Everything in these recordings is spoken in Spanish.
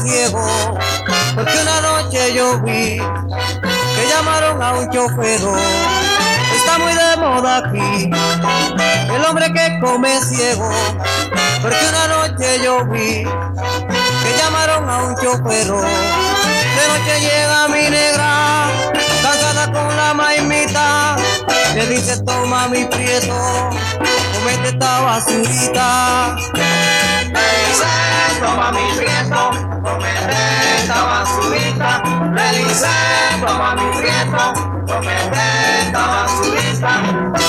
ciego, porque una noche yo vi que llamaron a un chofer. Está muy de moda aquí el hombre que come ciego, porque una noche yo vi que llamaron a un chofer. De noche llega mi negra, casada con la maimita, le dice toma mi prieto, comete esta basurita. Le dice toma mi prieto, comete esta basurita. Le dice toma mi prieto, comete esta basurita.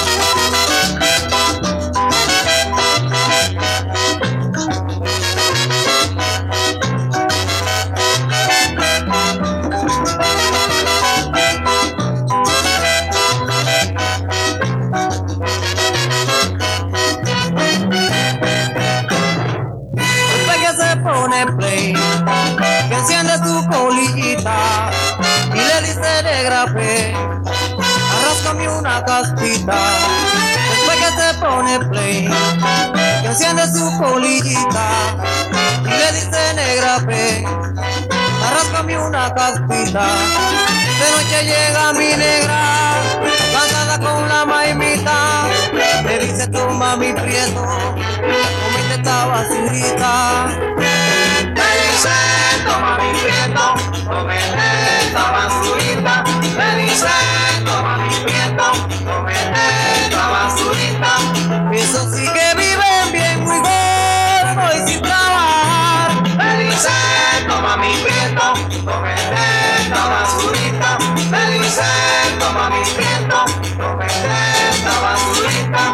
Play, que enciende su colillita y le dice negra fe, arráscame una caspita. Después que se pone play, que enciende su colillita y le dice negra fe, arráscame una caspita. De noche llega mi negra, casada con la maimita, le dice toma mi prieto, comete esta basurita. Toma mi prieto, comete esta basurita. Le dice, toma mi prieto, comete esta basurita. Eso sí que viven bien muy gordo y sin trabajar. Le dice, toma mi prieto, comete esta basurita. Le dice, toma mi prieto, comete esta basurita.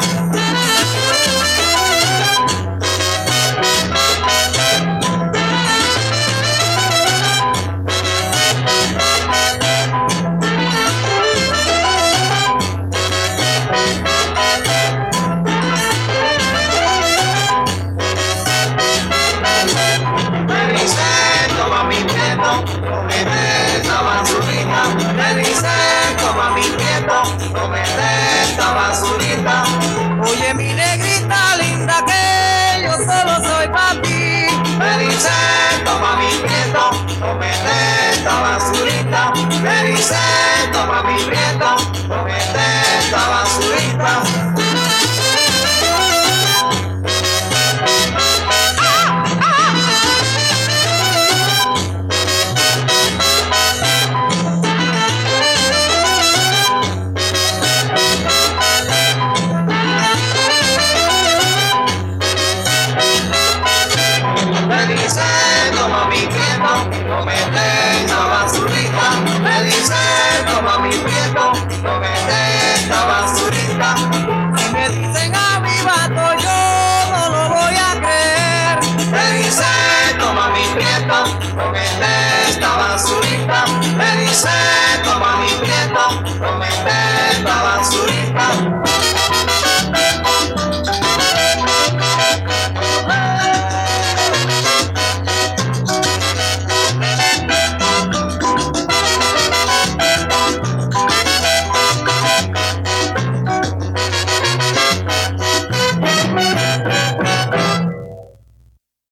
Oye mi negrita linda que yo solo soy pa' ti. Me dice toma mi prieto, comete esta basurita. Me dice toma mi prieto,